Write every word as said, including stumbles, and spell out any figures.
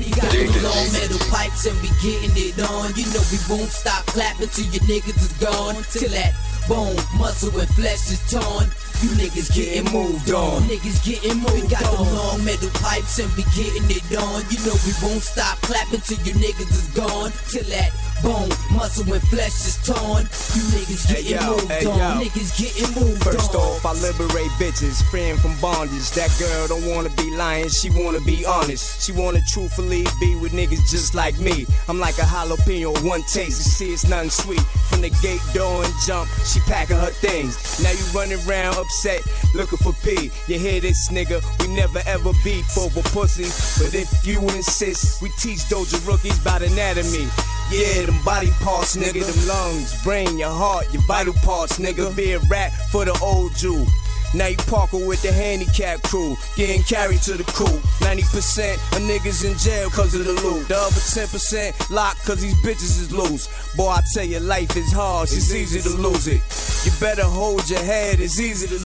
We got them long metal pipes and we getting it on. You know we won't stop clapping till your niggas is gone. Till that bone, muscle, and flesh is torn. You niggas getting moved on. Niggas getting moved on. We got them long metal pipes and we getting it on. You know we won't stop clapping till your niggas is gone. Till that bone, muscle, and flesh is torn. You niggas getting hey, yo, moved hey, on. Yo. Niggas getting moved First on. off, I liberate bitches, freeing from bondage. That girl don't wanna be lying, she wanna be honest. She wanna truthfully be with niggas just like me. I'm like a jalapeno, one taste, you see it's nothing sweet. From the gate door and jump, she packing her things. Now you running around upset, looking for P. You hear this nigga, we never ever beef over pussy. But if you insist, we teach Doja rookies about anatomy. Yeah, them body parts, nigga, them lungs, brain, your heart, your vital parts, nigga. Be a rap for the old Jew. Now you parking with the handicap crew, getting carried to the coop. ninety percent of niggas in jail cause of the loot. The other ten percent locked cause these bitches is loose. Boy, I tell you, life is hard, it's easy to lose it. You better hold your head, it's easy to